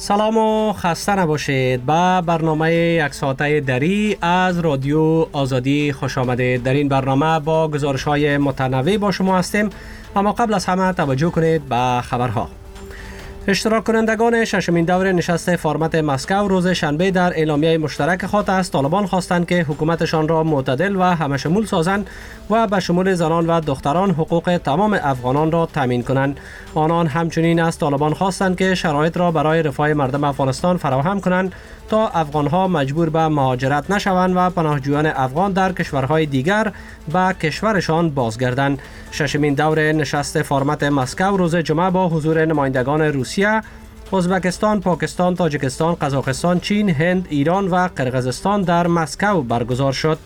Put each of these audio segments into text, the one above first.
سلام و خسته نباشید. با برنامه یک ساعته دری از رادیو آزادی خوش آمدید. در این برنامه با گزارش های متنوع با شما هستیم، اما قبل از همه توجه کنید به خبرها. اشتراک کنندگان ششمین دور نشست فرمت مسکو روز شنبه در اعلامیه مشترک خود از طالبان خواستند که حکومتشان را معتدل و همشمول سازند و به شمول زنان و دختران حقوق تمام افغانان را تامین کنند. آنان همچنین از طالبان خواستند که شرایط را برای رفاه مردم افغانستان فراهم کنند تا افغانها مجبور به مهاجرت نشوند و پناهجویان افغان در کشورهای دیگر به کشورشان بازگردند. ششمین دور نشست فرمت مسکو روز جمعه با حضور نمایندگان روسیه، ازبکستان، پاکستان، تاجیکستان، قزاقستان، چین، هند، ایران و قرقیزستان در مسکو برگزار شد.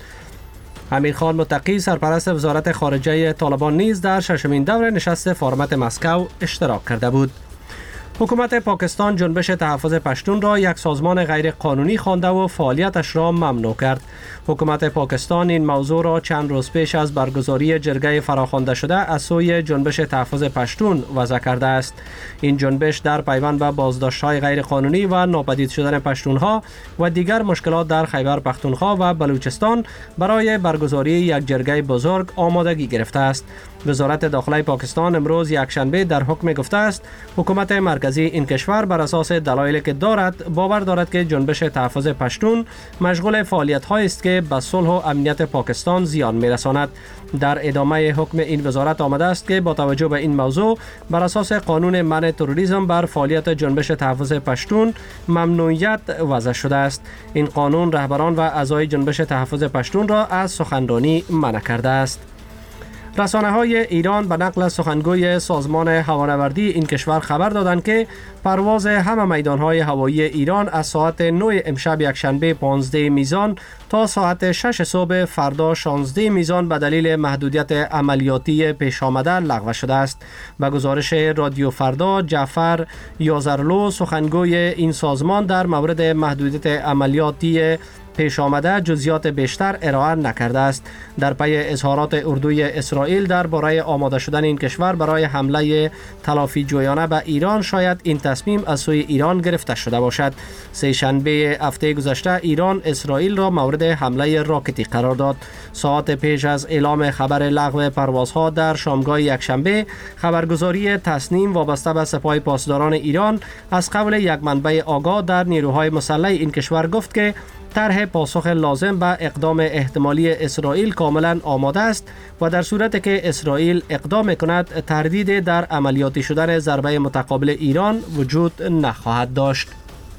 امیر خان متقی سرپرست وزارت خارجه طالبان نیز در ششمین دور نشست فرمت مسکو اشتراک کرده بود. حکومت پاکستان جنبش تحفظ پشتون را یک سازمان غیر قانونی خوانده و فعالیتش را ممنوع کرد. حکومت پاکستان این موضوع را چند روز پیش از برگزاری جرگه فراخوانده شده از سوی جنبش تحفظ پشتون وضع کرده است. این جنبش در پیوند به بازداشت‌های غیر قانونی و ناپدید شدن پشتونها و دیگر مشکلات در خیبر پختونخوا و بلوچستان برای برگزاری یک جرگه بزرگ آمادگی گرفته است. وزارت داخله پاکستان امروز یکشنبه در حکم گفته است حکومت مرکزی این کشور بر اساس دلایلی که دارد باور دارد که جنبش تحفظ پشتون مشغول فعالیت‌هایی است که به صلح و امنیت پاکستان زیان می‌رساند. در ادامه حکم این وزارت آمده است که با توجه به این موضوع بر اساس قانون منع تروریسم بر فعالیت جنبش تحفظ پشتون ممنوعیت وضع شده است. این قانون رهبران و اعضای جنبش تحفظ پشتون را از سخنرانی منع کرده است. رسانه‌های ایران به نقل از سخنگوی سازمان هوانوردی این کشور خبر دادند که پرواز همه میدان‌های هوایی ایران از ساعت 9 امشب یکشنبه 15 میزان تا ساعت 6 صبح فردا 16 میزان به دلیل محدودیت عملیاتی پیش آمده لغو شده است. به گزارش رادیو فردا، جعفر یازرلو سخنگوی این سازمان در مورد محدودیت عملیاتی پیش آمده جزئیات بیشتر ارائه نکرده است. در پی اظهارات اردوی اسرائیل درباره آماده شدن این کشور برای حمله تلافی جویانه به ایران شاید این تصمیم از سوی ایران گرفته شده باشد. سه شنبه هفته گذشته ایران اسرائیل را مورد حمله راکتی قرار داد. ساعت پیش از اعلام خبر لغو پروازها در شامگاه یکشنبه، خبرگزاری تصنیم وابسته به سپاه پاسداران ایران از قول یک منبع آگاه در نیروهای مسلح این کشور گفت که طرح پاسخ لازم به اقدام احتمالی اسرائیل کاملا آماده است و در صورت که اسرائیل اقدام کند تردید در عملیاتی شدن ضربه متقابل ایران وجود نخواهد داشت.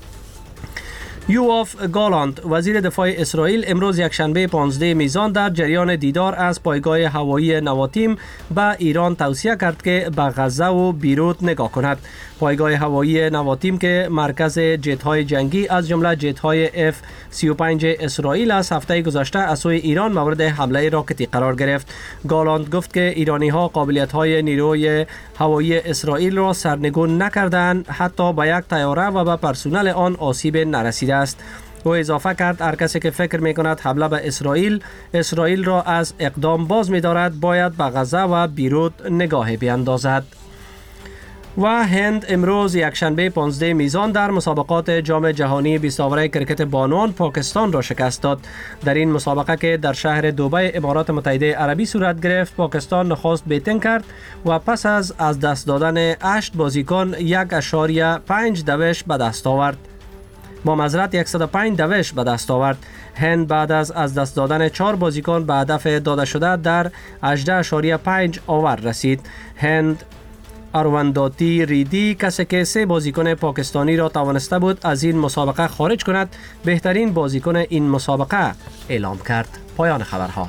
یوآف گالانت وزیر دفاع اسرائیل امروز یکشنبه 15 میزان در جریان دیدار از پایگاه هوایی نواتیم به ایران توصیه کرد که به غزه و بیروت نگاه کند. پایگاه هوایی نواتیم که مرکز جت‌های جنگی از جمله جت‌های F-35 اسرائیل از هفته گذشته از سوی ایران مورد حمله راکتی قرار گرفت. گالانت گفت که ایرانی‌ها قابلیت‌های نیروی هوایی اسرائیل را سرنگون نکردند، حتی به یک طیاره و به پرسنل آن آسیب نرسیده است. او اضافه کرد هر کسی که فکر می‌کند حمله به اسرائیل را از اقدام باز می‌دارد باید به غزه و بیروت نگاهی بیندازد. و هند امروز یکشنبه 15 میزان در مسابقات جام جهانی 20 آوره کرکت بانوان پاکستان را شکست داد. در این مسابقه که در شهر دبی امارات متحده عربی صورت گرفت، پاکستان نخست بیتینگ کرد و پس از دست دادن 8 بازیکن 1.5 دوش به دست آورد. با معذرت 105 دوش به دست آورد. هند بعد از دست دادن 4 بازیکن به هدف داده شده در 18.5 آور رسید. هند ارونداتی ریدی کسی که 3 بازیکن پاکستانی را توانسته بود از این مسابقه خارج کند بهترین بازیکن این مسابقه اعلام کرد. پایان خبرها.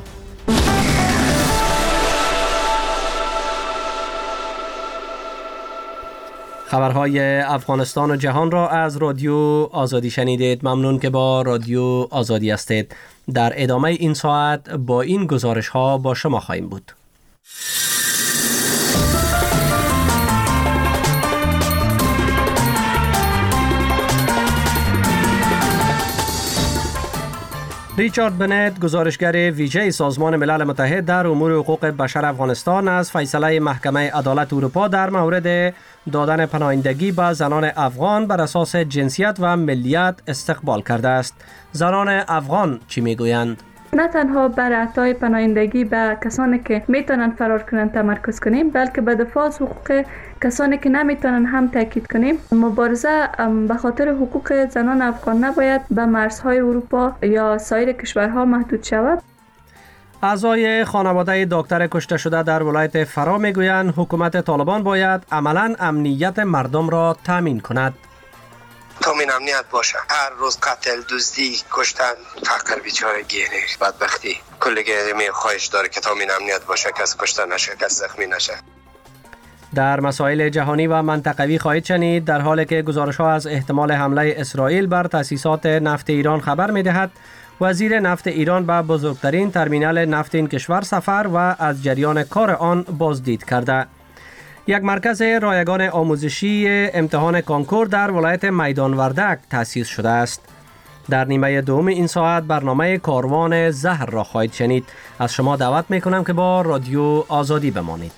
خبرهای افغانستان و جهان را از رادیو آزادی شنیدید. ممنون که با رادیو آزادی هستید. در ادامه این ساعت با این گزارش ها با شما خواهیم بود. ریچارد بنت، گزارشگر ویژه سازمان ملل متحد در امور حقوق بشر افغانستان، از فیصله محکمه عدالت اروپا در مورد دادن پناهندگی به زنان افغان بر اساس جنسیت و ملیت استقبال کرده است. زنان افغان چی میگویند؟ نه تنها بر اعطای پناهندگی به کسانی که میتونن فرار کنن تمرکز کنیم، بلکه به دفاع از حقوق کسانی که نمیتونن هم تاکید کنیم. مبارزه به خاطر حقوق زنان افغان نباید به مرزهای اروپا یا سایر کشورها محدود شود. اعضای خانواده دکتر کشته شده در ولایت فرا میگویند حکومت طالبان باید عملاً امنیت مردم را تامین کند. تامین امنیت باشه. هر روز قتل، دزدی، کشتن، فقر، بیچارگی، بدبختی، کلیگی خواهش داره که تامین امنیت باشه، کس کشته نشه، کس زخمی نشه. در مسائل جهانی و منطقوی خواهید شنید در حالی که گزارش‌ها از احتمال حمله اسرائیل بر تأسیسات نفت ایران خبر می‌دهد. وزیر نفت ایران به بزرگترین ترمینال نفت این کشور سفر و از جریان کار آن بازدید کرده. یک مرکز رایگان آموزشی امتحان کانکور در ولایت میدان وردک تأسیس شده است. در نیمه دوم این ساعت برنامه کاروان زهر را خواهید شنید. از شما دعوت میکنم که با رادیو آزادی بمانید.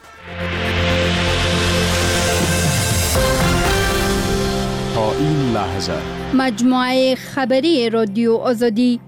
تا این لحظه مجموعه خبری رادیو آزادی.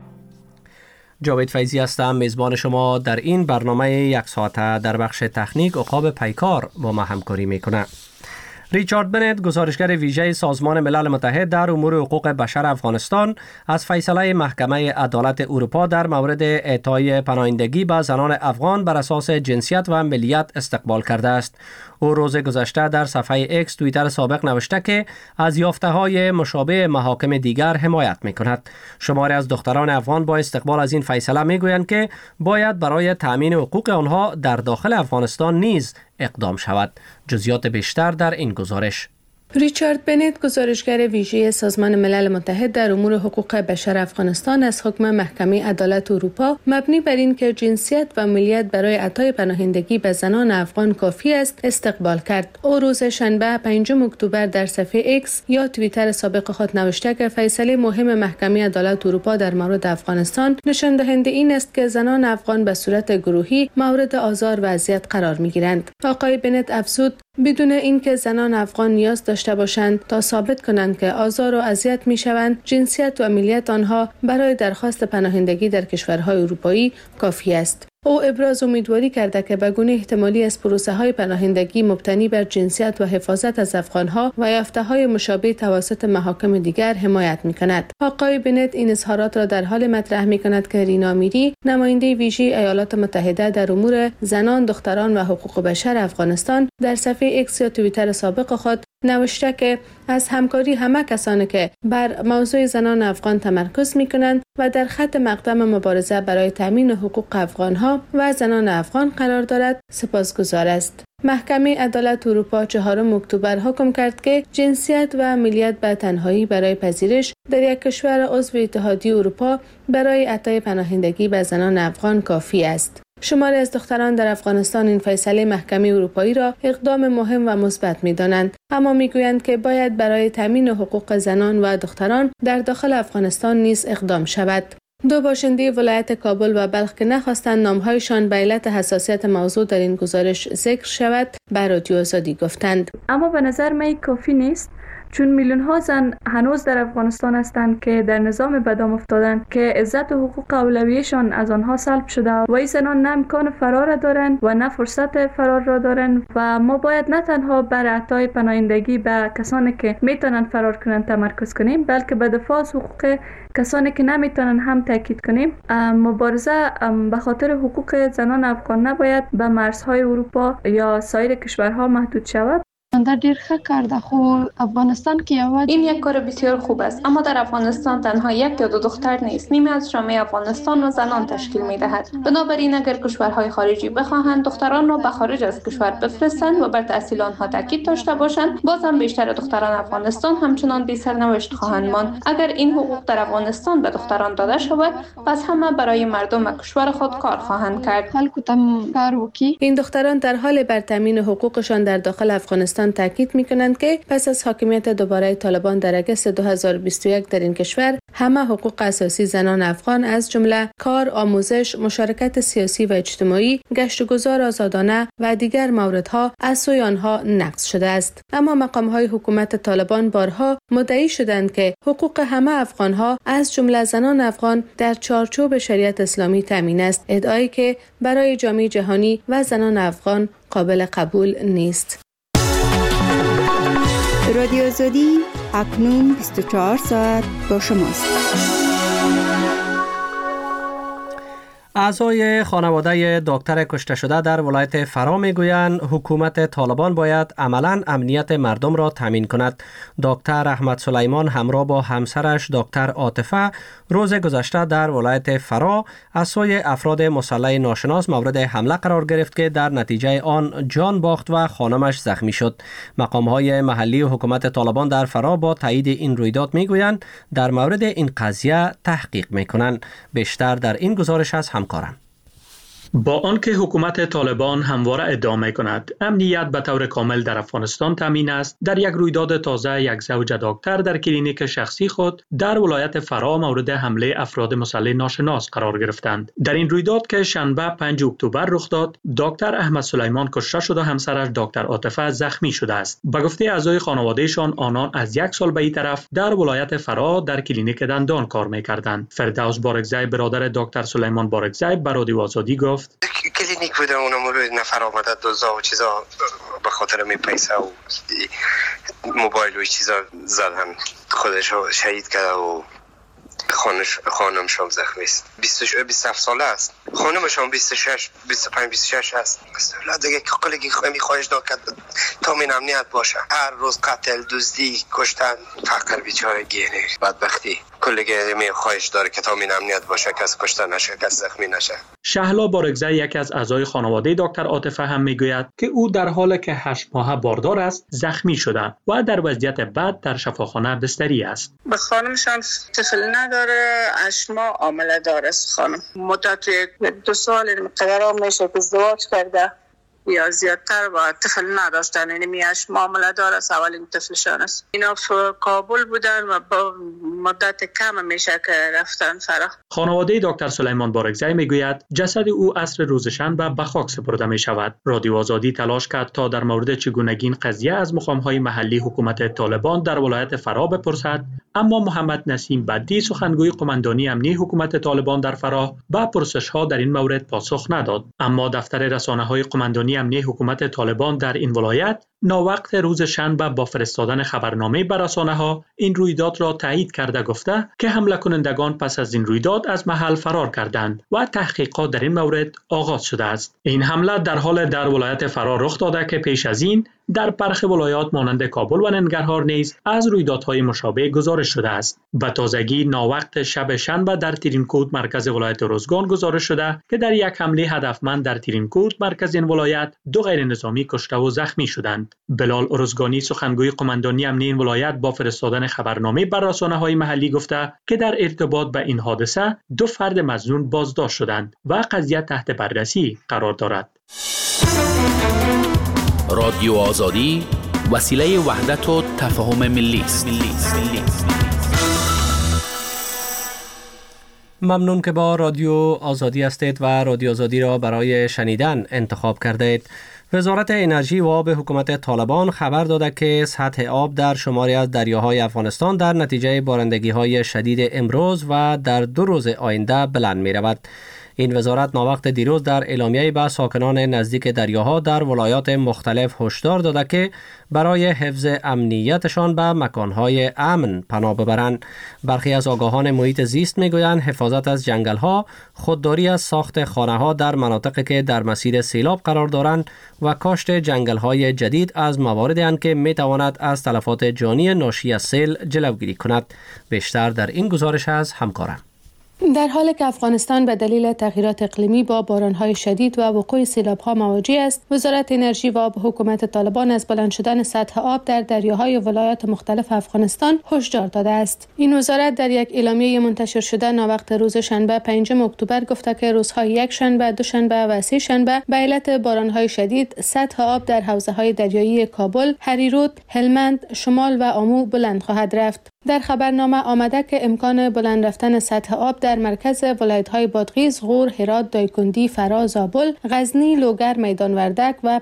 جاوید فیضی هستم، میزبان شما در این برنامه یک ساعته. در بخش تکنیک عقاب پیکار با ما همکاری میکنه. ریچارد بنت، گزارشگر ویژه سازمان ملل متحد در امور حقوق بشر افغانستان، از فیصله محکمه عدالت اروپا در مورد اعطای پناهندگی به زنان افغان بر اساس جنسیت و ملیت استقبال کرده است. او روز گذشته در صفحه اکس توییتر سابق نوشته که از یافته‌های مشابه محاکم دیگر حمایت می‌کند. شماری از دختران افغان با استقبال از این فیصله می‌گویند که باید برای تأمین حقوق آنها در داخل افغانستان نیز اقدام شود. جزئیات بیشتر در این گزارش. ریچارد بنت، گزارشگر ویژه سازمان ملل متحد در امور حقوق بشر افغانستان، از حکم محکمه عدالت اروپا مبنی بر این که جنسیت و ملیت برای اعطای پناهندگی به زنان افغان کافی است استقبال کرد. او روز شنبه 5 اکتبر در صفحه اکس یا توییتر سابق خود نوشته که فیصله مهم محکمه عدالت اروپا در مورد افغانستان نشان دهنده این است که زنان افغان به صورت گروهی مورد آزار و اذیت قرار می‌گیرند. آقای بنت افزود بدون اینکه زنان افغان نیاز داشته باشند تا ثابت کنند که آزار و اذیت می‌شوند، جنسیت و ملیت آنها برای درخواست پناهندگی در کشورهای اروپایی کافی است. او ابراز امیدواری کرده که به گونه احتمالی از پروسه‌های پناهندگی مبتنی بر جنسیت و حفاظت از افغان‌ها و یافته‌های مشابه توسط محاکم دیگر حمایت می‌کند. آقای بنت این اظهارات را در حال مطرح می‌کند که رینا میری، نماینده ویژه ایالات متحده در امور زنان، دختران و حقوق بشر افغانستان، در صفحه اکس یا توییتر سابق خود نوشته که از همکاری همه کسانی که بر موضوع زنان افغان تمرکز می‌کنند و در خط مقدم مبارزه برای تامین حقوق افغان‌ها و زنان افغان قرار دارد سپاسگزار است. محکمه عدالت اروپا 4 اکتبر حکم کرد که جنسیت و ملیت به تنهایی برای پذیرش در یک کشور عضو اتحادیه اروپا برای اعطای پناهندگی به زنان افغان کافی است. شماری از دختران در افغانستان این فیصله محکمه اروپایی را اقدام مهم و مثبت می‌دانند، اما می‌گویند که باید برای تامین حقوق زنان و دختران در داخل افغانستان نیز اقدام شود. 2 باشنده ولایت کابل و بلخ که نخواستند نام‌هایشان به علت حساسیت موضوع در این گزارش ذکر شود، به رادیو آزادی گفتند. اما به نظر من کافی نیست، چون میلیون ها زن هنوز در افغانستان هستند که در نظام بدام افتادند که عزت و حقوق اولویه‌شان از آنها سلب شده و این زنان نه امکان فرار دارند و نه فرصت فرار را دارند و ما باید نه تنها بر اعطای پناهندگی به کسانی که میتونن فرار کنند تمرکز کنیم، بلکه به دفاع از حقوق کسانی که نمیتونن هم تاکید کنیم. مبارزه به خاطر حقوق زنان افغان نباید به مرزهای اروپا یا سایر کشورها محدود شود. در دیر ښه کار خو افغانستان که این یک کار بسیار خوب است، اما در افغانستان تنها یک یا 2 دختر نیست، نیمه از جامعه افغانستان را زنان تشکیل می‌دهد. بنابراین اگر کشورهای خارجی بخواهند دختران را به خارج از کشور بفرستند و بر تحصیل آنها تاکید داشته باشند، بازم بیشتر دختران افغانستان همچنان بی سرنوشت خواهند ماند. اگر این حقوق در افغانستان به دختران داده شود، پس همه برای مردم کشور خود کار خواهند کرد. این دختران در حال بر تامین حقوقشان در داخل افغانستان تاکید می‌کنند که پس از حاکمیت دوباره طالبان در اگست 2021 در این کشور، همه حقوق اساسی زنان افغان از جمله کار، آموزش، مشارکت سیاسی و اجتماعی، گشت و گذار آزادانه و دیگر موردها از سوی آنها نقض شده است. اما مقام‌های حکومت طالبان بارها مدعی شدند که حقوق همه افغان‌ها از جمله زنان افغان در چارچوب شریعت اسلامی تامین است، ادعایی که برای جامعه جهانی و زنان افغان قابل قبول نیست. رادیو آزادی اکنون 24 ساعت با شماست. اعضای خانواده دکتر کشته شده در ولایت فرا میگویند حکومت طالبان باید عملاً امنیت مردم را تامین کند. دکتر احمد سلیمان همراه با همسرش دکتر عاطفه روز گذشته در ولایت فرا از سوی افراد مسلح ناشناس مورد حمله قرار گرفت که در نتیجه آن جان باخت و خانمش زخمی شد. مقام‌های محلی حکومت طالبان در فرا با تایید این رویداد میگویند در مورد این قضیه تحقیق میکنند. بیشتر در این گزارش از همکارم. با آنکه حکومت طالبان همواره ادعا می‌کند امنیت به طور کامل در افغانستان تامین است، در یک رویداد تازه یک زوج دکتر در کلینیک شخصی خود در ولایت فرا مورد حمله افراد مسلح ناشناس قرار گرفتند. در این رویداد که شنبه 5 اکتبر رخ داد، دکتر احمد سلیمان کشته شد و همسرش دکتر عاطفه زخمی شده است. به گفته اعضای خانوادهشان، آنان از یک سال به این طرف در ولایت فرا در کلینیک دندان کار می‌کردند. فردوس بارکزی برادر دکتر سلیمان بارکزی به رادیو آزادی گفت: کلینیک بوده، اونم روی نفر آمده دوزا و چیزا به خاطر می پیسه و موبایل و چیزا زدن، خودش رو شهید کرده و خانمش هم زخمی است. 27 ساله است. خانمش هم 25-26 است. دیگه کلگی خواهش داد تامین امنیت باشه. هر روز قتل، دزدی، کشتن، فقر بیچارگی، بدبختی. کلگی خواهش داره که تامین امنیت باشه، کس کشته نشه، کس زخمی نشه. شهلا بارکزی یک از اعضای خانواده دکتر عاطفه هم میگوید که او در حالی که 8 ماه باردار است زخمی شده و در وضعیت بد در شفاخانه بستری است. به خانمش هم طفل نداره، 8 ماه حامله داره خانم. مدت 2 سال مقدار میشه که ازدواج کرده یا زیادتر و طفل نداشتن، یعنی 8 ماه حامله داره، اولین طفلشان است. اینا کابل بودن و با مدت کم میشه که رفتن فرا. خانواده دکتر سلیمان بارکزی میگوید جسد او عصر روز شنبه به خاک سپرده می شود. رادیو آزادی تلاش کرد تا در مورد چگونگی این قضیه از مقام‌های محلی حکومت طالبان در ولایت فرا بپرسد، اما محمد نسیم بدی سخنگوی قماندانی امنی حکومت طالبان در فرا به پرسش‌ها در این مورد پاسخ نداد. اما دفتر رسانه‌های قماندانی امنی حکومت طالبان در این ولایت ناوقت روز شنبه با فرستادن خبرنامه به رسانه‌ها این رویداد را تایید کرده گفته که حمله کنندگان پس از این رویداد از محل فرار کردند و تحقیقات در این مورد آغاز شده است. این حمله در حال در ولایت فرا رخ داده که پیش از این در برخی ولایات مانند کابل و ننگرهار نیز از رویدادهای مشابه گزارش شده است. به تازگی ناوقت شب شنبه در ترینکوت مرکز ولایت روزگان گزارش شده که در یک حمله هدفمند در ترینکوت مرکز این ولایت 2 غیر نظامی کشته و زخمی شدند. بلال روزگانی سخنگوی قماندانی امنی این ولایت با فرستادن خبرنامه بر رسانه‌های محلی گفته که در ارتباط به این حادثه 2 فرد مظنون بازداشت شدند و قضیه تحت بررسی قرار دارد. رادیو آزادی وسیله وحدت و تفاهم ملی است. ممنون که با رادیو آزادی هستید و رادیو آزادی را برای شنیدن انتخاب کردید. وزارت انرژی و آب حکومت طالبان خبر داده که سطح آب در شماری از دریاهای افغانستان در نتیجه بارندگی‌های شدید امروز و در 2 روز آینده بلند می رود. این وزارت ناوقت دیروز در اعلامیه به ساکنان نزدیک دریاها در ولایات مختلف هشدار داده که برای حفظ امنیتشان به مکانهای امن پناه ببرند. برخی از آگاهان محیط زیست میگویند حفاظت از جنگل‌ها، خودداری از ساخت خانه‌ها در مناطقی که در مسیر سیلاب قرار دارند و کاشت جنگل‌های جدید از مواردی اند که میتواند از تلفات جانی ناشی از سیل جلوگیری کند. بیشتر در این گزارش از همکارم. در حالی که افغانستان به دلیل تغییرات اقلیمی با بارانهای شدید و وقوع سیلاب‌ها مواجه است، وزارت انرژی و آب حکومت طالبان از بلند شدن سطح آب در دریاهای ولایات مختلف افغانستان هشدار داده است. این وزارت در یک اعلامیه منتشر شده ناوقت روز شنبه 5 اکتبر گفته که روزهای یک شنبه، دوشنبه و سه شنبه به علت بارانهای شدید سطح آب در حوزه‌های دریایی کابل، هریرود، هلمند، شمال و آمو بلند خواهد رفت. در خبرنامه آمده که امکان بلند رفتن سطح آب در مرکز ولایت‌های بادغیس، غور، هرات، دایکنډي، فرا، زابل، غزنی، لوگر، میدان وردک و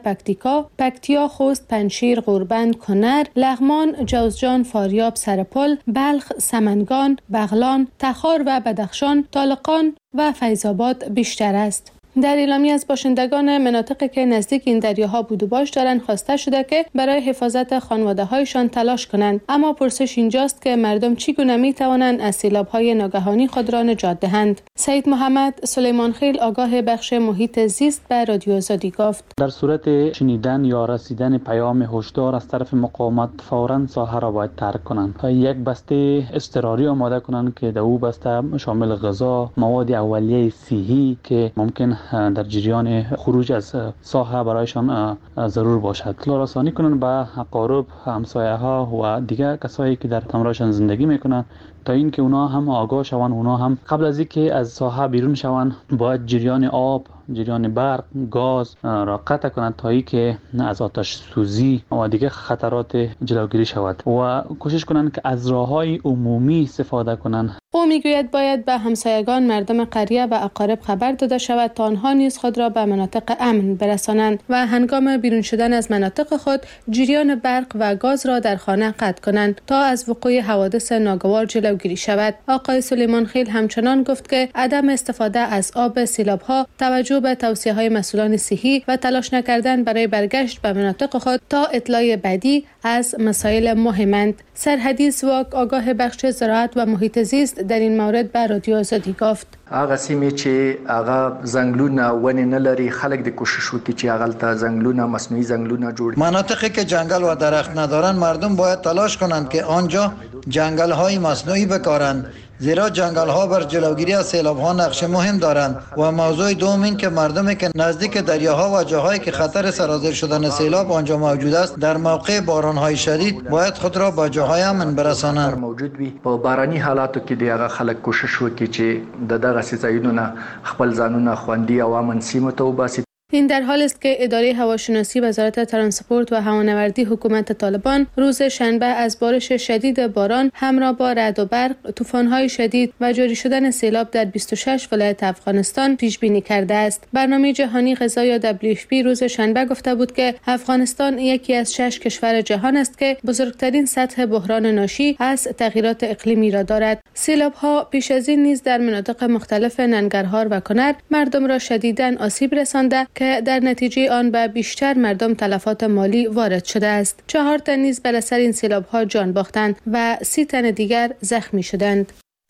پکتیا، خوست، پنجشیر، غوربند، کنر، لغمان، جوزجان، فاریاب، سرپل، بلخ، سمنگان، بغلان، تخار و بدخشان، طالقان و فیض‌آباد بیشتر است. در اعلامیه از باشندگان مناطقی که نزدیک این دریاها بود و باش دارند خواسته شده که برای حفاظت خانواده‌هایشان تلاش کنند، اما پرسش اینجاست که مردم چگونه می‌توانند از سیلاب‌های ناگهانی خود را نجات دهند. سید محمد سلیمان خیل آگاه بخش محیط زیست به رادیو آزادی گفت: در صورت شنیدن یا رسیدن پیام هشدار از طرف مقاومت فوراً ساحه را باید ترک کنند. یک بسته اضطراری آماده کنند که در او بسته شامل غذا، مواد اولیه صحی که ممکن در جریان خروج از ساحه برایشان ضرور باشد. رسانی کنند به اقارب، همسایه ها و دیگر کسایی که در همراهشان زندگی میکنند تا اینکه اونا هم آگاه شوند. اونا هم قبل از اینکه از ساحه بیرون شوند باید جریان آب، جریان برق، گاز را قطع کنند تا اینکه از آتش سوزی و دیگر خطرات جلوگیری شود و کوشش کنند که از راههای عمومی استفاده کنند. او میگوید باید به همسایگان، مردم قریه و اقارب خبر داده شود تا آنها نیز خود را به مناطق امن برسانند و هنگام بیرون شدن از مناطق خود جریان برق و گاز را در خانه قطع کنند تا از وقوع حوادث ناگوار جلوگیری شود. آقای سلیمان خیل همچنان گفت که عدم استفاده از آب سیلاب‌ها، توجه به توصیه‌های مسئولان صحی و تلاش نکردن برای برگشت به مناطق خود تا اطلاع بعدی از مسائل مهمند. سرحدیث و آگاه بخش زراعت و محیط زیست در این مورد به رادیو آزادی گفت: هغه سیمې چې هغه زنګلونه ونې نه لري، خلک د کوشش وکړي چې هغه ته زنګلونه، مصنوعي زنګلونه جوړ. مناطقی که جنگل و درخت ندارند مردم باید تلاش کنند که آنجا جنگل‌های مصنوعی بکارند، زیرا جنگل‌ها بر جلوگیری از سیلاب‌ها نقش مهم دارند. و موضوع دوم این که مردمی که نزدیک دریاها و جاهایی که خطر سرازیر شدن سیلاب آنجا موجود است در موقع باران‌های شدید باید خود را به جاهای امن برسانند. موجود وي په باراني حالاتو کې د هغه خلک کوشش وکړي چې د دغه ځایونو نه خپل ځانونه خوندي او امن سیمو ته وباسي. این در حال است که اداره هواشناسی وزارت ترانسپورت و هوانوردی حکومت طالبان روز شنبه از بارش شدید باران همراه با رعد و برق، طوفان‌های شدید و جاری شدن سیلاب در 26 ولایت افغانستان پیش بینی کرده است. برنامه جهانی غذا یا WFP روز شنبه گفته بود که افغانستان یکی از 6 کشور جهان است که بزرگترین سطح بحران ناشی از تغییرات اقلیمی را دارد. سیلاب‌ها پیش از این نیز در مناطق مختلف ننگرهار و کنر مردم را شدیداً آسیب رسانده که در نتیجه آن به بیشتر مردم تلفات مالی وارد شده است. 4 تن نیز بر اثر این سیلاب‌ها جان باختند و 30 تن دیگر زخمی شدند.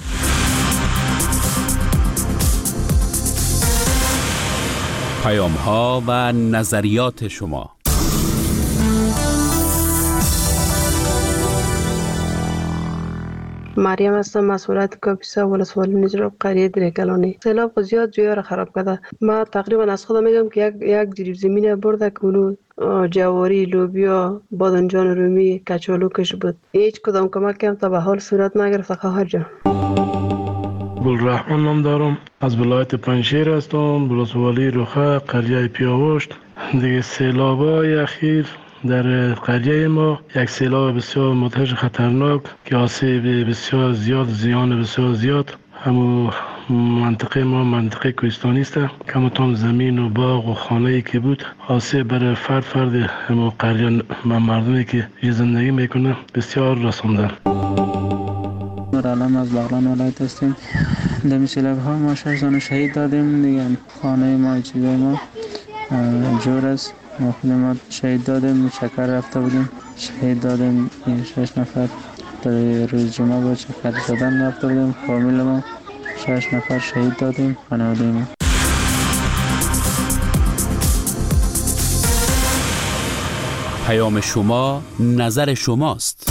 پیام‌ها و نظریات شما. مریم هستم، مسئولیت کاپیسا ولسوالی نجراب قریه دریکلانی. سیلاب زیاد جویا را خراب کرده. ما تقریبا از خودم میگم که یک جریب زمین برده که اونو جواری، لوبیا، بادنجان رومی، کچالو کش بود. هیچ کدام کمک هم تا به حال صورت نگرفت خواهر جان. گلرحمن نام دارم، از ولایت پنجشیر هستم، ولسوالی روخه قریه پیاوشت. دیگه سیلابای اخیر در قریه ما یک سیلاب بسیار مدهش خطرناک که آسیب بسیار زیاد، زیان بسیار زیاد. همو منطقه ما منطقه کوهستانی است، کمتون زمین و باغ و خانه‌ای که بود آسیب برای فرد همو قریه مردمی که زندگی میکنه بسیار رسانده. علم از بغلان ولایت هستیم. در سیلاب ها ما 6 زن شهید دادیم دیگه. خانه ما چیزای ما جور است. ما خودمون شهید دادیم، شکر رفته بودیم شهید دادیم. 6 نفر در روز جمعه با شکر زدن رفته بودیم. فامیل ما 6 نفر شهید دادیم. خانواده ما. پیام شما نظر شماست.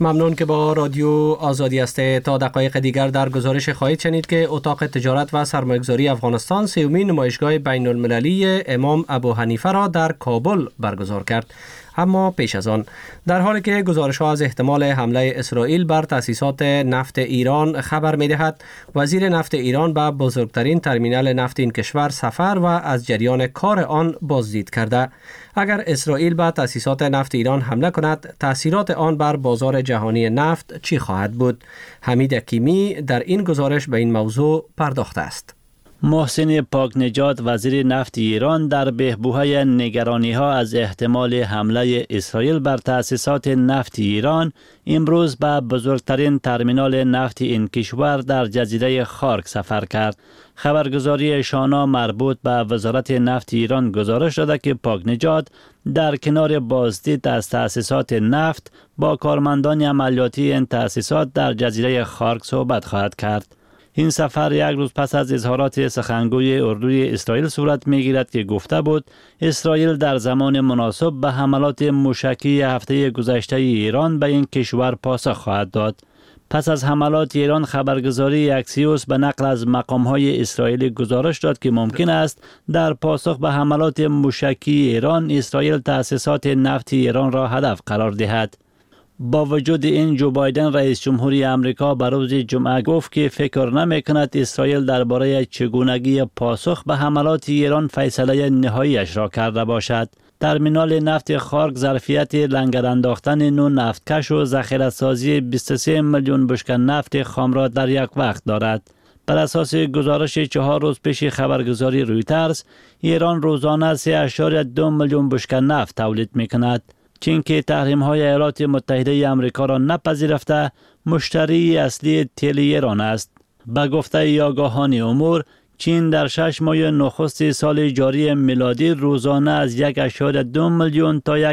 ممنون که با رادیو آزادی هستید. تا دقایق دیگر در گزارش خواهید شنید که اتاق تجارت و سرمایه‌گذاری افغانستان سومین نمایشگاه بین المللی امام ابو حنیفه را در کابل برگزار کرد. اما پیش از آن، در حالی که گزارش‌ها از احتمال حمله اسرائیل بر تأسیسات نفت ایران خبر می‌دهد، وزیر نفت ایران به بزرگترین ترمینال نفت این کشور سفر و از جریان کار آن بازدید کرده. اگر اسرائیل به تأسیسات نفت ایران حمله کند، تأثیرات آن بر بازار جهانی نفت چی خواهد بود؟ حمید حکیمی در این گزارش به این موضوع پرداخته است. محسن پاک نژاد وزیر نفت ایران در بحبوحه نگرانی‌ها از احتمال حمله اسرائیل بر تأسیسات نفت ایران امروز به بزرگترین ترمینال نفت این کشور در جزیره خارک سفر کرد. خبرگزاری شانا مربوط به وزارت نفت ایران گزارش داده که پاک نژاد در کنار بازدید از تأسیسات نفت با کارمندان عملیاتی این تأسیسات در جزیره خارک صحبت خواهد کرد. این سفر یک روز پس از اظهارات سخنگوی اردوی اسرائیل صورت می‌گیرد که گفته بود اسرائیل در زمان مناسب به حملات موشکی هفته گذشته ایران به این کشور پاسخ خواهد داد. پس از حملات ایران، خبرگزاری اکسیوس به نقل از مقام‌های اسرائیلی گزارش داد که ممکن است در پاسخ به حملات موشکی ایران اسرائیل تأسیسات نفت ایران را هدف قرار دهد. با وجود این، جو بایدن رئیس جمهوری آمریکا به روز جمعه گفت که فکر نمی‌کند اسرائیل درباره چگونگی پاسخ به حملات ایران فیصله نهایی‌اش را کرده باشد. ترمینال نفت خارک ظرفیت لنگر انداختن 9 نفتکش و ذخیره‌سازی 23 میلیون بشکه نفت خام را در یک وقت دارد. بر اساس گزارش 4 روز پیش خبرگزاری رویترز، ایران روزانه 3.2 میلیون بشکه نفت تولید می‌کند. چین که تحریم‌های ایالات متحده آمریکا را نپذیرفته، مشتری اصلی تیل ایران است. به گفته آگاهان امور، چین در 6 ماه نخست سال جاری میلادی روزانه از 1.2 میلیون تا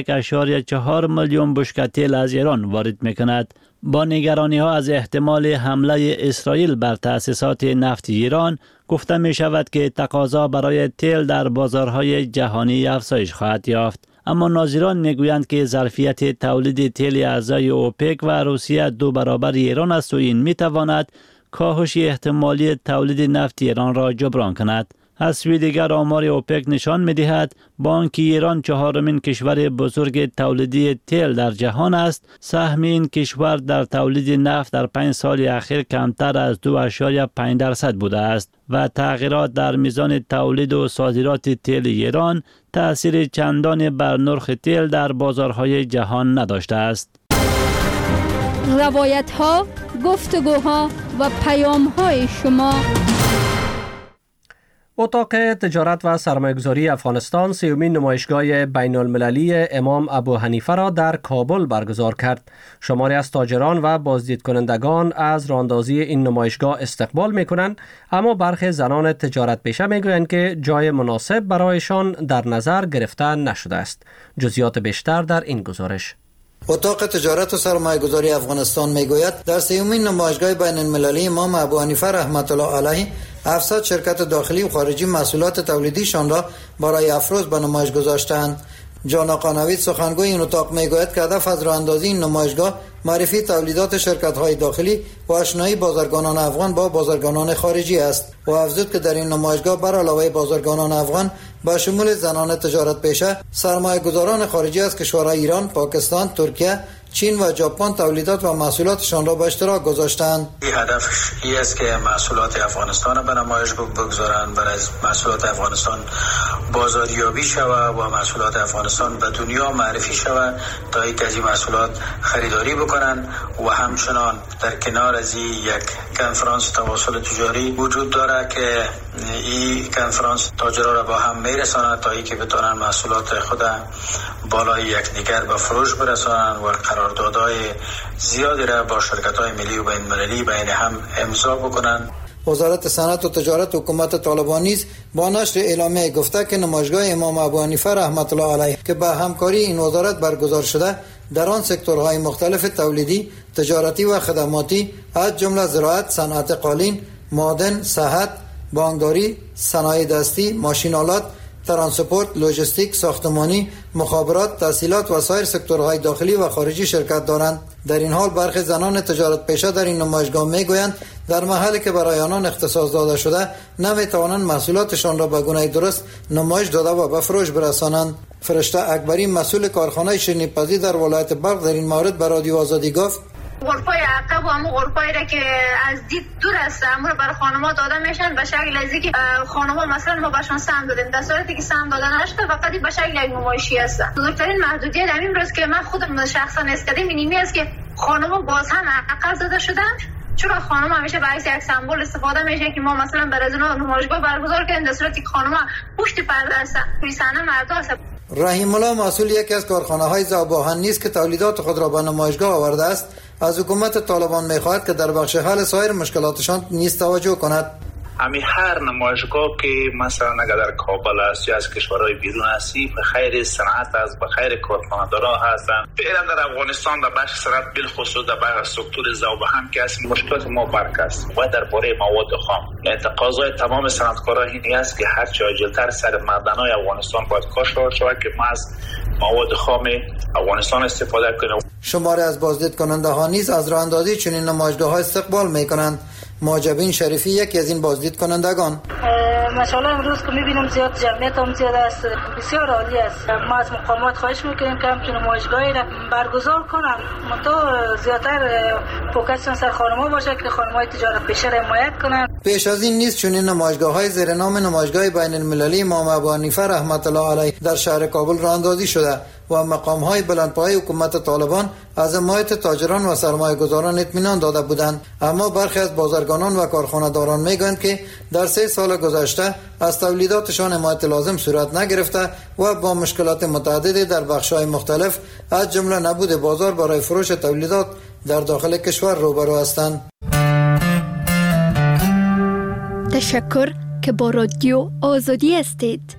1.4 میلیون بشکه تیل از ایران وارد می‌کند. با نگرانی‌ها از احتمال حمله اسرائیل بر تأسیسات نفت ایران، گفته می‌شود که تقاضا برای تیل در بازارهای جهانی افزایش خواهد یافت. اما ناظران میگویند که ظرفیت تولید تیل اعضای اوپک و روسیه 2 برابر ایران است و این میتواند کاهش احتمالی تولید نفت ایران را جبران کند. از سوی دیگر، آمار اوپک نشان می‌دهد با آنکه ایران 4مین کشور بزرگ تولیدی تیل در جهان است، سهم این کشور در تولید نفت در 5 سال اخیر کمتر از 2.5% بوده است و تغییرات در میزان تولید و صادرات تیل ایران تأثیر چندانی بر نرخ تیل در بازارهای جهان نداشته است. روایت‌ها، گفتگوها و پیام‌های شما. اتاق تجارت و سرمایه‌گذاری افغانستان سومین نمایشگاه بین المللی امام ابو حنیفه را در کابل برگزار کرد. شماری از تاجران و بازدید کنندگان از راهاندازی این نمایشگاه استقبال می‌کنند، اما برخی زنان تجارت پیشه می‌گویند که جای مناسب برایشان در نظر گرفته نشده است. جزئیات بیشتر در این گزارش. اتاق تجارت و سرمایه‌گذاری افغانستان میگوید در سومین نمایشگاه بین المللی امام ابو حنیفه رحمت الله علیه 700 شرکت داخلی و خارجی محصولات تولیدیشان را برای افروز به نمایش گذاشتند. جان آقا نوید سخنگوی این اتاق میگوید که هدف از راهاندازی این نمایشگاه معرفی تولیدات شرکت‌های داخلی و آشنایی بازرگانان افغان با بازرگانان خارجی است و افزود که در این نمایشگاه بر علاوه بازرگانان افغان با شمول زنان تجارت پیشه، سرمایه‌گذاران خارجی از کشورهای ایران، پاکستان، ترکیه، چین و ژاپن تولیدات و محصولاتشان را به اشتراک گذاشتند. هدفش این است که محصولات افغانستان به نمایش بگذارند، برای محصولات افغانستان بازاریابی شود و محصولات افغانستان به دنیا معرفی شود تا اینکه از این محصولات خریداری بکنند و همچنان در کنار از این یک کنفرانس تواصل تجاری وجود داره که این کنفرانس تاجران را با هم میرساند تا اینکه بتوانند محصولات خود بالای یکدیگر به فروش برسانند و قراردادهای زیادی را با شرکت‌های ملی و بین‌المللی بین هم امضا بکنند. وزارت صنعت و تجارت حکومت طالبان نیز با نشر اعلامیه گفته که نمایشگاه امام ابو حنیفه رحمت الله علیه که به همکاری این وزارت برگزار شده در آن سکتورهای مختلف تولیدی، تجارتی و خدماتی از جمله زراعت، صنعت قالین، معدن، صحت، بانکداری، صنایع دستی، ماشین‌آلات، ترانسپورت، لوجستیک، ساختمانی، مخابرات، تحصیلات و سایر سکتورهای داخلی و خارجی شرکت دارند. در این حال برخی زنان تجارت پیشه در این نمایشگاه میگویند در محلی که برای آنان اختصاص داده شده نمیتوانند محصولاتشان را به گونه درست نمایش داده و به فروش برسانند. فرشته اکبری مسئول کارخانه شیرینی‌پزی در ولایت بلخ در این مورد به رادیو آزادی گفت: غرفای عقب و همون غرفایی را که از دید دور است امور برای خانم‌ها داده میشن به شکل از اینکه خانم‌ها مثلا ما بهشون سهم دادیم، در صورتی که سهم داده نشده فقط به شکل یک نمایشی است. بزرگترین محدودیت همین روز که من خودم شخصا استادیم اینی است که خانم‌ها باز هم عقب زده شدن، چون خانم همیشه به حیث یک سمبل استفاده میشه که ما مثلا برای از نمایشگاه برگزار کردیم در صورتی که خانم‌ها پشت پرده هستن، توی صحنه مردا هستن. رحیم الله مسئول یکی از کارخانه‌های ذوب‌آهن نیز که تولیدات خود را به نمایشگاه آورده است از حکومت طالبان می‌خواهد که در بخش حل سایر مشکلاتشان نیز توجه کند. همین هر نمایشگاه که مثلا اگر در کابل است یا از کشورهای بیرون هستی به خیر صنعت است، به خیر کارخانه‌دارا هستند. فعلا در افغانستان در بخش صنعت بالخصوص در بخش سکتور ذوب‌آهن که است مشکلات ما برک است و درباره مواد خام تقاضای تمام صنعتکاران این است که هر چه عاجل‌تر سر معدن‌های افغانستان باید کاشته شود که ما از مواد خام افغانستان استفاده کنیم. شماری از بازدید کننده ها نیز از راه اندازی چنین نمایشگاه‌ها استقبال می‌کنند. معجبین شریفی یکی از این بازدید کنندگان: ماشاءالله امروز که می‌بینم زیاد جمعیت هم زیاد است، بسیار عالی است. ما از مقامات خواهش می‌کنیم که همچین نمایشگاهی را برگزار کنند، منتها زیادتر فوکسشون سر خانم‌ها باشه که خانم‌های تجارت پیشه را حمایت کنند. پیش از این نیز چنین نمایشگاه‌های زیر نام نمایشگاه بین‌المللی امام ابو حنیفه رحمت الله علیه در شهر کابل راه اندازی شده و مقام‌های بلندپایه حکومت طالبان از حمایت تاجران و سرمایه‌گذاران اطمینان داده بودند، اما برخی از بازرگانان و کارخانه‌داران میگویند که در 3 سال گذشته از تولیداتشان حمایت لازم صورت نگرفته و با مشکلات متعددی در بخش‌های مختلف از جمله نبود بازار برای فروش تولیدات در داخل کشور روبرو هستند. تشکر که با رادیو آزادی هستید.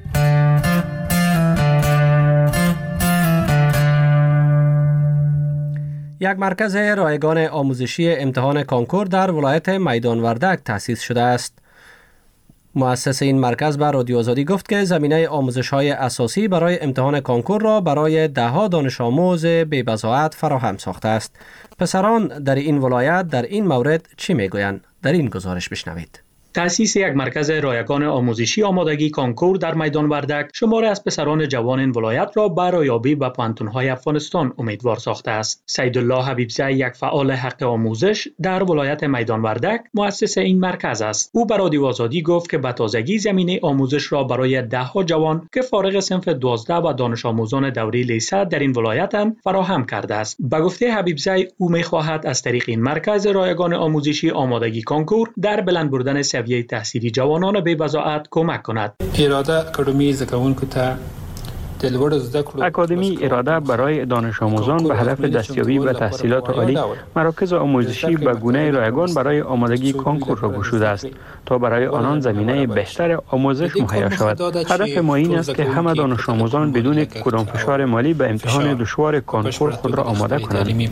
یک مرکز رایگان آموزشی امتحان کانکور در ولایت میدان وردک تأسیس شده است. مؤسس این مرکز به رادیو آزادی گفت که زمینه آموزش‌های اساسی برای امتحان کانکور را برای ده‌ها دانش آموز بی‌بضاعت فراهم ساخته است. پسران در این ولایت در این مورد چی میگویند؟ در این گزارش بشنوید. تأسیس یک مرکز رایگان آموزشی آمادگی کانکور در میدان وردک شماری از پسران جوان این ولایت را برای یابی به پوهنتون‌های افغانستان امیدوار ساخته است. سیدالله حبیبزی، یک فعال حق آموزش در ولایت میدان وردک، مؤسس این مرکز است. او به رادیو آزادی گفت که به تازگی زمینه آموزش را برای ده‌ها جوان که فارغ صنف 12 و دانش آموزان دوره لیسه در این ولایت‌اند فراهم کرده است. به گفته حبیبزی، او می‌خواهد از طریق این مرکز رایگان آموزشی آمادگی کانکور در بلند بردن سویه تحصیلی جوانان بی‌بضاعت کمک کند. اکادمی اراده برای دانش آموزان به هدف دستیابی به تحصیلات عالی مراکز آموزشی به گونه رایگان برای آمادگی کانکور را گشوده است تا برای آنان زمینه بهتر آموزش مهیا شود. هدف ما این است که همه دانش آموزان بدون کدام فشار مالی به امتحان دشوار کانکور خود را آماده کنند.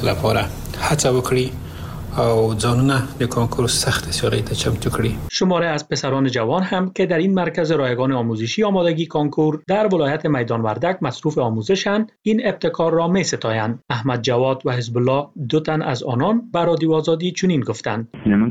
او ځانونه د کانکور سخت شرایط چمتو کړي. شماره از پسران جوان هم که در این مرکز رایگان آموزشی آمادگی کانکور در ولایت میدان وردک مصروف آموزشند این ابتکار را می‌ستایند. احمد جواد و حزب الله، دو تن از آنان به رادیو آزادی چنین گفتند: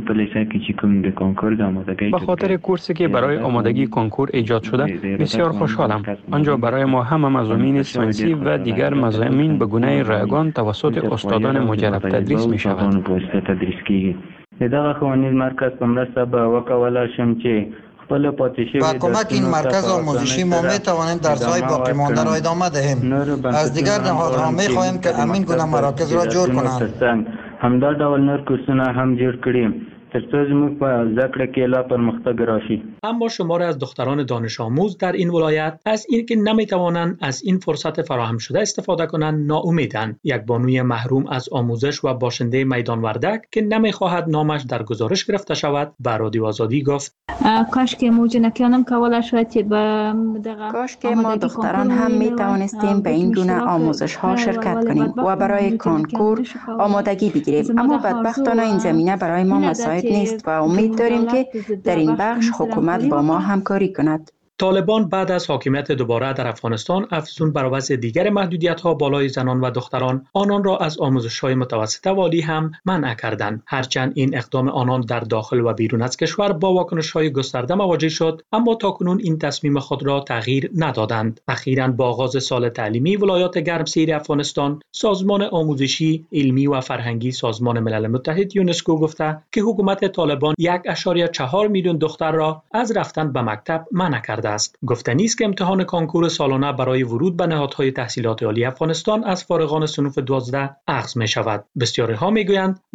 به خاطر کورسی که برای آمادگی کانکور ایجاد شده بسیار خوشحالم. آنجا برای ما همه مضامین ساینسی و دیگر مضامین به گونه رایگان توسط استادان مجرب تدریس می‌شود. تدریس کیږي. دغه ښوونیز مرکز په مرسته به وکولای شم چې خپل پاتې شوی با کمک این مرکز آموزشی ما می توانیم درس‌های باقی مانده را ادامه دهیم. از دیگر نهادها می خواهیم که همین گونه مراکز را جور کنند. همدا ډول نور کورسونه هم جوړ کړي ترڅو زموږ په زده کړه کې لا پرمختګ راشي. اما شماری از دختران دانش آموز در این ولایت از اینکه نمیتوانند از این فرصت فراهم شده استفاده کنند ناامیدند. یک بانوی محروم از آموزش و باشنده میدان وردک که نمیخواهد نامش در گزارش گرفته شود به رادیو آزادی گفت: کاش که ما جنکیانم کوله شد که کاش که ما دختران هم می توانستیم به این گونه آموزش ها شرکت کنیم و برای کانکور آمادگی بگیریم، اما بدبختانه این زمینه برای ما مساعد نیست و امید داریم که در این بخش حکومت با ما همکاری کند. طالبان بعد از حاکمیت دوباره در افغانستان افزون بر وضع دیگر محدودیت‌ها بالای زنان و دختران آنان را از آموزش‌های متوسطه و عالی هم منع کردند. هرچند این اقدام آنان در داخل و بیرون از کشور با واکنش‌های گسترده مواجه شد، اما تاکنون این تصمیم خود را تغییر ندادند. اخیراً با آغاز سال تعلیمی ولایات گرمسیر افغانستان، سازمان آموزشی، علمی و فرهنگی سازمان ملل متحد یونسکو گفته که حکومت طالبان 1.4 میلیون دختر را از رفتن به مکتب منع کرده است. گفتنی است که امتحان کانکور سالانه برای ورود به نهادهای تحصیلات عالی افغانستان از فارغان صنف 12 اخذ می شود. بسیاری ها می گویند